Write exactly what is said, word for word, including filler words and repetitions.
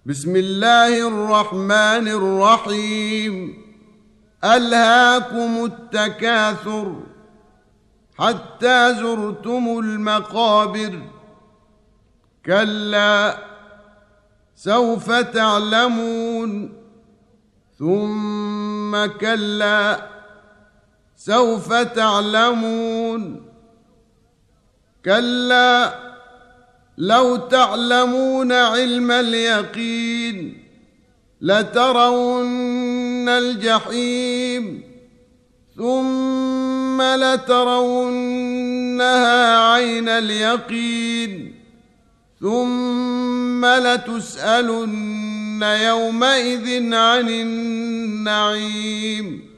بسم الله الرحمن الرحيم. ألهاكم التكاثر حتى زرتم المقابر، كلا سوف تعلمون ثم كلا سوف تعلمون كلا لو تعلمون علم اليقين لترون الجحيم ثم لترونها عين اليقين ثم لتسألن يومئذ عن النعيم.